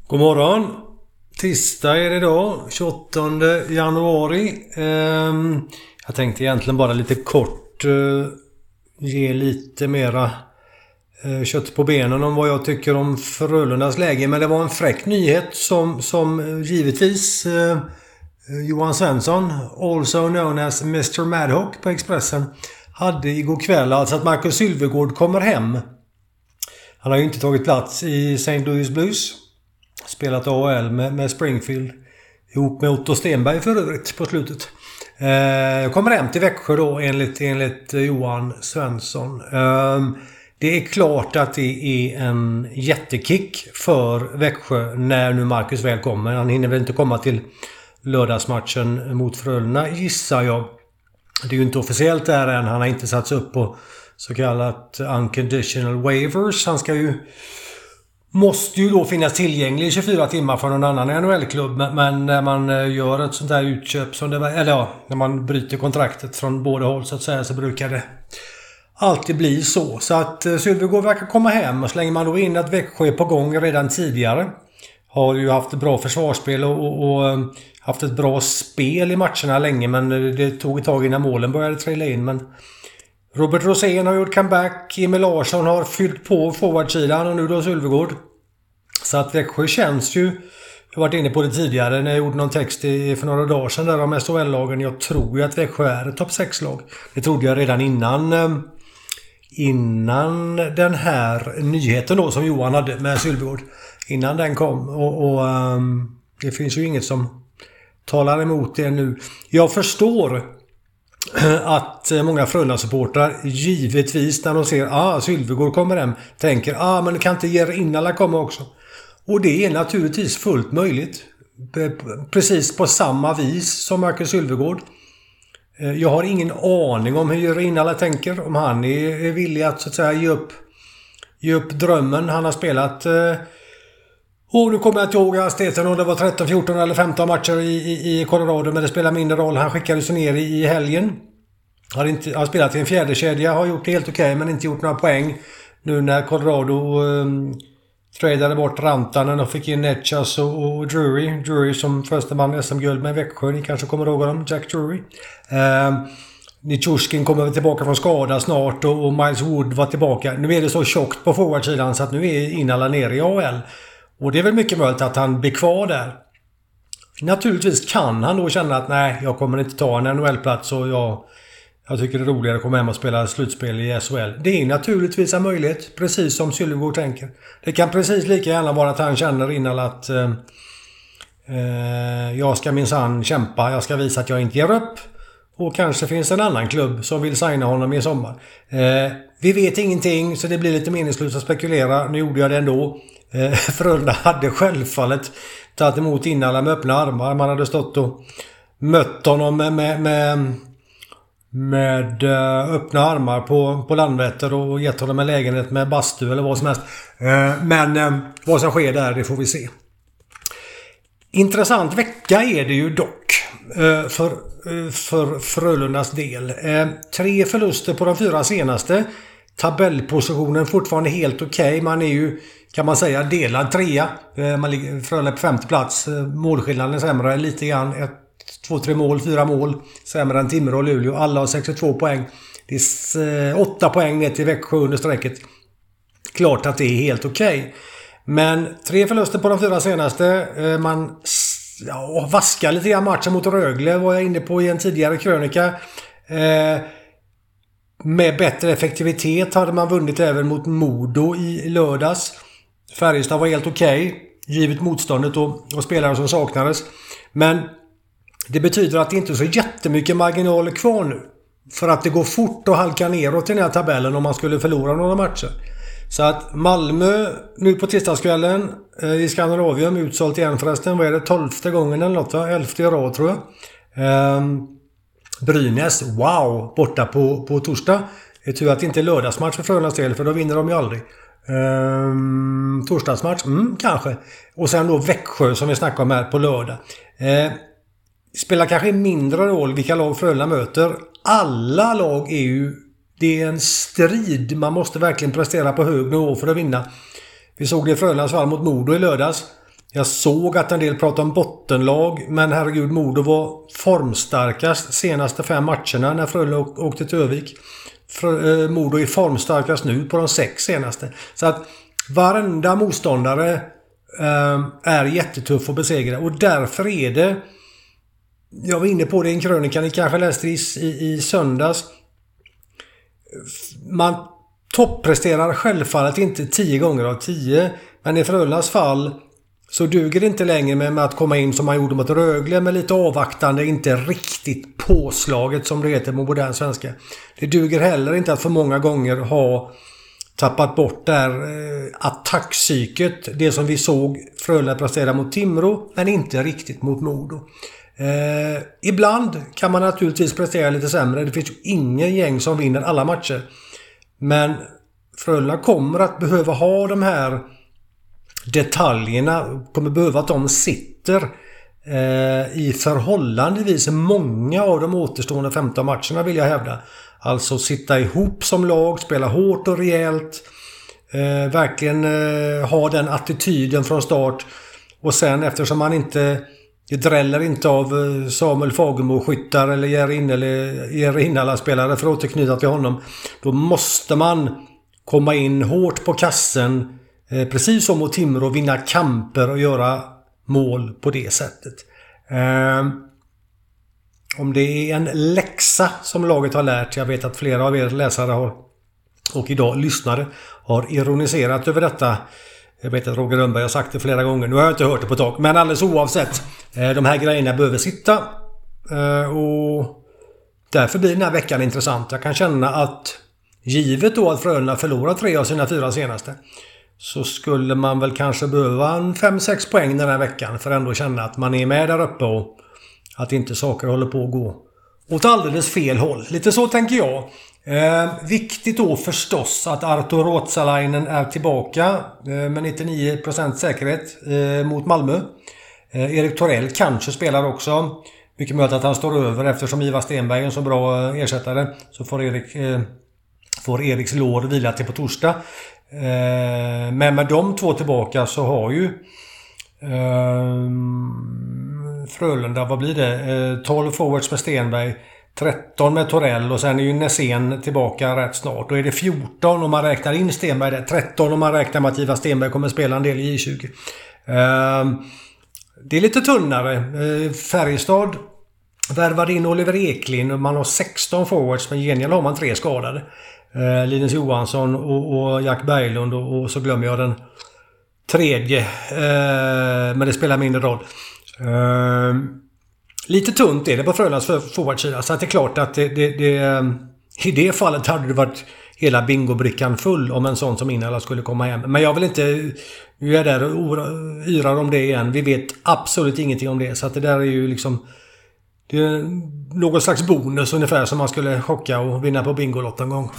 God morgon. Tisdag är det idag, 28 januari. Jag tänkte egentligen bara lite kort ge lite mera kött på benen om vad jag tycker om Frölundas läge. Men det var en fräck nyhet som givetvis Johan Svensson, also known as Mr. Madhawk på Expressen, hade igår kväll. Alltså att Marcus Sylvegård kommer hem. Han har ju inte tagit plats i St. Louis Blues. Spelat AHL med Springfield. Ihop med Otto Stenberg för övrigt på slutet. Kommer hem till Växjö då enligt Johan Svensson. Det är klart att det är en jättekick för Växjö när nu Marcus väl kommer. Han hinner väl inte komma till lördagsmatchen mot Frölunda, gissar jag. Det är ju inte officiellt där än. Han har inte satts upp på så kallat unconditional waivers. Han måste ju då finnas tillgänglig i 24 timmar för någon annan NHL-klubb. Men när man gör ett sånt här utköp som när man bryter kontraktet från båda håll så att säga, så brukar det alltid bli så. Så att Sylvegård verkar komma hem, och slänger man då in att Växjö är på gång redan tidigare. Har ju haft ett bra försvarsspel och haft ett bra spel i matcherna länge, men det tog ett tag innan målen började trilla in. Men Robert Rosén har gjort comeback, Emil Larsson har fyllt på forwardsidan och nu då Sylvegård. Så att Växjö känns ju, jag har varit inne på det tidigare när jag gjorde någon text för några dagar sedan där om SHL-lagen. Jag tror ju att Växjö är ett topp 6-lag. Det trodde jag redan innan den här nyheten då som Johan hade med Sylvegård. Innan den kom. Och det finns ju inget som talar emot det nu. Jag förstår att många Frölunda-supportrar givetvis när de ser Sylvegård kommer hem tänker men kan inte Jerinala komma också? Och det är naturligtvis fullt möjligt. Precis på samma vis som Marcus Sylvegård. Jag har ingen aning om hur Jerinala tänker. Om han är villig att så att säga ge upp drömmen. Han har spelat nu kommer jag inte ihåg hastigheten om det var 13, 14 eller 15 matcher i Colorado, men det spelar mindre roll. Han skickades ner i helgen. Har spelat i en fjärde kedja, har gjort det helt okej, men inte gjort några poäng. Nu när Colorado tradade bort Rantanen och fick in Netchas och Drury som första man SM-guld med Växjö. Ni kanske kommer ihåg honom, Jack Drury. Nichushkin kommer tillbaka från skada snart och Miles Wood var tillbaka. Nu är det så tjockt på forwardsidan så att nu är Innala nere i AHL. Och det är väl mycket möjligt att han blir kvar där. Naturligtvis kan han då känna att nej, jag kommer inte ta en NHL-plats och jag tycker det är roligare att komma hem och spela slutspel i SHL. Det är naturligtvis en möjlighet, precis som Sylvegård tänker. Det kan precis lika gärna vara att han känner innan att jag ska minsann kämpa, jag ska visa att jag inte ger upp. Och kanske finns en annan klubb som vill signa honom i sommar. Vi vet ingenting så det blir lite meningslöst att spekulera. Nu gjorde jag det ändå. Frölunda hade självfallet tagit emot Innala med öppna armar. Man hade stått och mött honom med öppna armar på Landvetter och gett honom en lägenhet med bastu eller vad som helst. Men vad som sker där, det får vi se. Intressant vecka är det ju dock för Frölundas del. 3 förluster på de 4 senaste. Tabellpositionen fortfarande helt okej. Man är ju, kan man säga, delad 3. Man ligger Frölunda på 5:e plats. Målskillnaden är sämre lite grann. 2-3 mål, 4 mål. Sämre än Timrå och Luleå. Alla har 62 poäng. Det är 8 poäng ner till Växjö under strecket. Klart att det är helt okej. Men 3 förluster på de 4 senaste. Man vaskar lite grann matchen mot Rögle. Var jag inne på i en tidigare krönika. Med bättre effektivitet hade man vunnit även mot Modo i lördags. Färjestad var helt okej, givet motståndet och spelare som saknades. Men det betyder att det inte är så jättemycket marginaler kvar nu. För att det går fort att halka neråt i den här tabellen om man skulle förlora några matcher. Så att Malmö nu på tisdagskvällen i Skandinavium utsålt igen förresten. Vad är det? 12:e gången eller något va? 11:e rad tror jag. Brynäs, wow, borta på torsdag. Det är tur att det inte är lördagsmatch för Frölundas del, för då vinner de ju aldrig. Torsdagsmatch, kanske. Och sen då Växjö som vi snackade om här på lördag. Spelar kanske mindre roll vilka lag Frölunda möter. Alla lag är ju, det är en strid. Man måste verkligen prestera på hög nivå för att vinna. Vi såg det i Frölundas fall mot Modo i lördags. Jag såg att en del pratade om bottenlag, men herregud, Modo var formstarkast senaste 5 matcherna när Frölunda åkte till Övik. Modo är formstarkast nu på de 6 senaste. Så att varenda motståndare är jättetuff att besegra, och därför är det, jag var inne på det i en krönika, ni kanske läste i söndags, man toppresterar självfallet inte 10 gånger av 10, men i Frölundas fall så duger det inte längre med att komma in som man gjorde mot Rögle med lite avvaktande, inte riktigt påslaget som det heter på modern svenska. Det duger heller inte att för många gånger ha tappat bort där attackpsyket, det som vi såg Frölunda prestera mot Timrå, men inte riktigt mot Modo. Ibland kan man naturligtvis prestera lite sämre. Det finns ju ingen gäng som vinner alla matcher. Men Frölunda kommer att behöva ha de här detaljerna, kommer behöva att de sitter i förhållandevis många av de återstående 15 matcherna, vill jag hävda. Alltså sitta ihop som lag, spela hårt och rejält, verkligen ha den attityden från start. Och sen, eftersom man inte, det dräller inte av Samuel Fagemo skyttar eller Jerry Innala spelare för att återknyta till honom, då måste man komma in hårt på kassen, precis som mot Timrå, vinna kamper och göra mål på det sättet. Om det är en läxa som laget har lärt, jag vet att flera av er läsare har, och idag lyssnare, har ironiserat över detta. Jag vet att Roger Rönnberg har sagt det flera gånger, nu har jag inte hört det på ett tag, men alldeles oavsett, de här grejerna behöver sitta, och därför blir den här veckan intressant. Jag kan känna att givet då att Frölunda förlorar 3 av sina 4 senaste, så skulle man väl kanske behöva en 5-6 poäng den här veckan för att ändå känna att man är med där uppe och att inte saker håller på att gå åt alldeles fel håll. Lite så tänker jag. Viktigt då förstås att Arto Ruotsalainen är tillbaka med 99% säkerhet mot Malmö. Erik Torell kanske spelar också. Mycket möjligt att han står över, eftersom Ivar Stenberg är en så bra ersättare, så får Eriks lår vila till på torsdag. Men med de 2 tillbaka så har ju Frölunda, vad blir det? 12 forwards med Stenberg, 13 med Torell, och sen är ju Nässén tillbaka rätt snart. Då är det 14 om man räknar in Stenberg där, 13 om man räknar med att Ivar Stenberg kommer spela en del i J20. Det är lite tunnare. Färjestad värvade in Oliver Eklind och man har 16 forwards, men gengäld har man 3 skadade. Linus Johansson och Jack Berglund, och så glömmer jag den tredje, men det spelar mindre roll. Lite tunt är det på Frölundas forwardsida, så att det är klart att i det fallet hade det varit hela bingobrickan full om en sån som Innala skulle komma hem. Men jag vill inte, nu är jag där och yrar om det igen. Vi vet absolut ingenting om det, så att det där är ju liksom, det är någon slags bonus ungefär, som man skulle chocka och vinna på Bingolott en gång.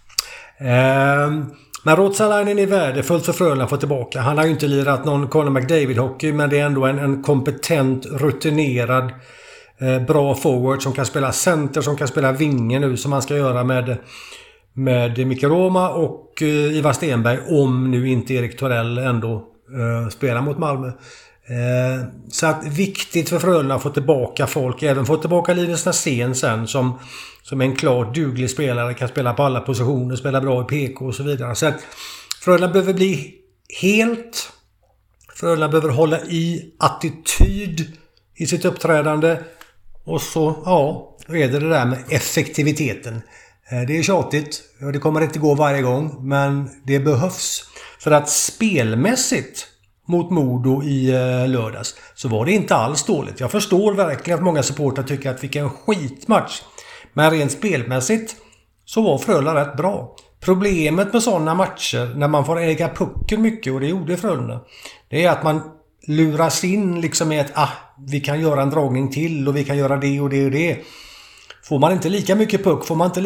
Men Ruotsalainen är värdefullt för Frölunda att få tillbaka. Han har ju inte lirat någon Conor McDavid-hockey, men det är ändå en kompetent, rutinerad, bra forward som kan spela center, som kan spela vinge nu, som man ska göra med Micke Roma och Ivar Stenberg, om nu inte Erik Torell ändå spelar mot Malmö. Så att viktigt för Frölunda att få tillbaka folk, även få tillbaka Linus Nässén sen som en klart duglig spelare, kan spela på alla positioner, spela bra i PK och så vidare. Så att Frölunda behöver bli helt, Frölunda behöver hålla i attityd i sitt uppträdande, och så är det där med effektiviteten. Det är tjatigt och det kommer inte gå varje gång, men det behövs. För att spelmässigt mot Modo i lördags så var det inte alls dåligt. Jag förstår verkligen att många supportrar tycker att vilken skitmatch. Men rent spelmässigt så var Frölunda rätt bra. Problemet med sådana matcher, när man får äga pucken mycket, och det gjorde Frölunda, det är att man luras in liksom med att vi kan göra en dragning till och vi kan göra det och det och det. Får man inte lika mycket puck, får man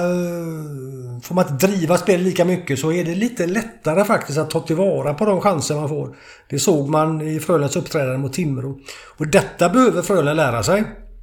inte driva spel lika mycket, så är det lite lättare faktiskt att ta tillvara på de chanser man får. Det såg man i Frölundas uppträdande mot Timrå. Och detta behöver Frölunda lära sig.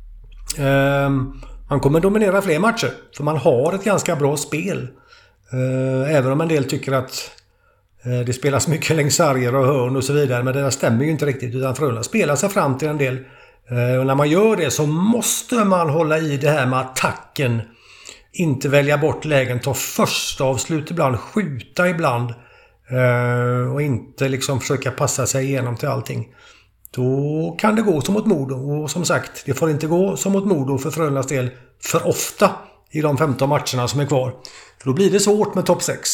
Man kommer dominera fler matcher, för man har ett ganska bra spel. Även om en del tycker att Det spelas mycket längs sarger och hörn och så vidare, men det där stämmer ju inte riktigt, utan Frölunda spelar sig fram till en del. Och när man gör det så måste man hålla i det här med attacken. Inte välja bort lägen, ta första avslut ibland, skjuta ibland. Och inte liksom försöka passa sig igenom till allting. Då kan det gå som mot Modo. Och som sagt, det får inte gå som mot Modo för Frölundas del för ofta i de 15 matcherna som är kvar. För då blir det svårt med topp 6.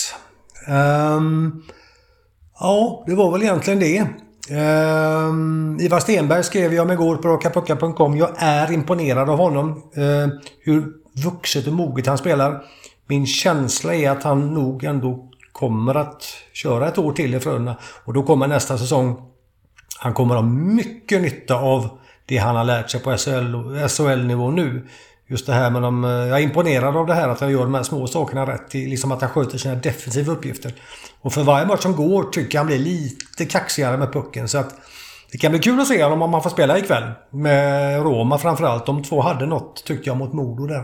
Ja, det var väl egentligen det. Ivar Stenberg skrev jag om igår på rakapuckar.com. Jag är imponerad av honom. Hur vuxet och moget han spelar. Min känsla är att han nog ändå kommer att köra ett år till i Frölunda. Och då kommer nästa säsong. Han kommer ha mycket nytta av det han har lärt sig på SHL-nivå nu. Just det här med jag är imponerad av det här att han gör de här små sakerna rätt. Liksom att han sköter sina defensiva uppgifter. Och för varje match som går tycker jag han blir lite kaxigare med pucken. Så att det kan bli kul att se honom om man får spela ikväll. Med Roma framförallt. De två hade något tyckte jag mot Modo där.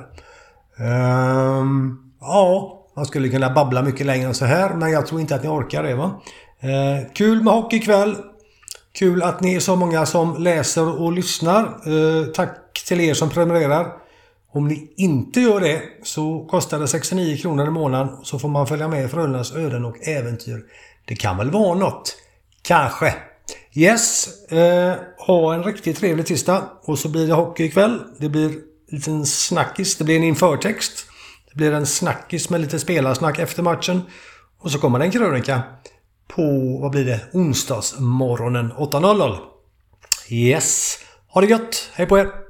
Ja, man skulle kunna babbla mycket längre än så här. Men jag tror inte att ni orkar det, va? Kul med hockey ikväll. Kul att ni är så många som läser och lyssnar. Tack till er som prenumererar. Om ni inte gör det så kostar det 69 kronor i månaden. Så får man följa med Frölundas öden och äventyr. Det kan väl vara något. Kanske. Yes. Ha en riktigt trevlig tisdag. Och så blir det hockey ikväll. Det blir en liten snackis. Det blir en införtext. Det blir en snackis med lite spelarsnack efter matchen. Och så kommer det en krönika på, vad blir det? Onsdagsmorgonen 8.00. Yes. Ha det gött. Hej på er.